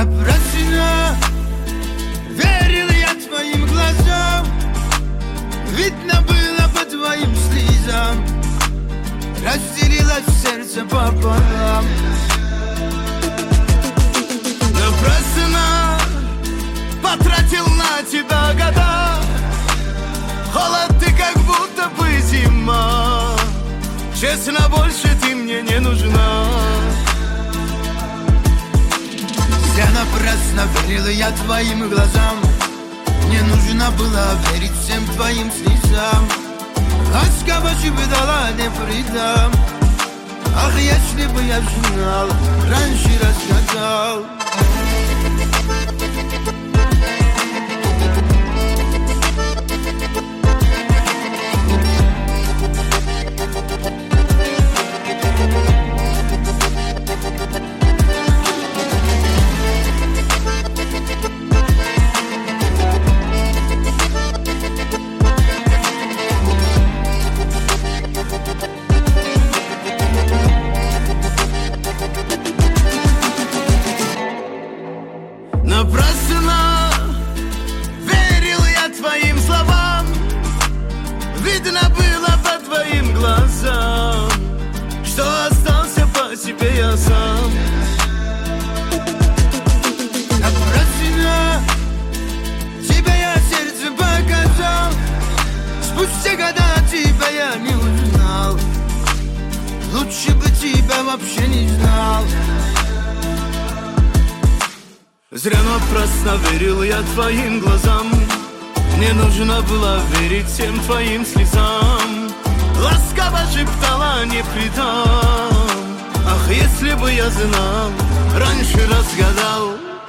Напрасно верил я твоим глазам, видно было по твоим слезам, разделилось сердце пополам. Напрасно потратил на тебя года, холод ты как будто бы зима. Честно, больше ты мне не нужна. Зря напрасно верил я твоим глазам, мне нужно было верить всем твоим слезам. Ласково шептала, не предам. Ах, если бы я знал, раньше рассказал. Напрасно верил я твоим словам, видно было по твоим глазам, что остался по себе я сам. Напрасно тебя я сердце показал, спустя года тебя я не узнал. Лучше бы тебя вообще не знал. Зря напрасно верил я твоим глазам, мне нужно было верить всем твоим слезам. Ласково шептала, не предам. Ах, если бы я знал, раньше разгадал.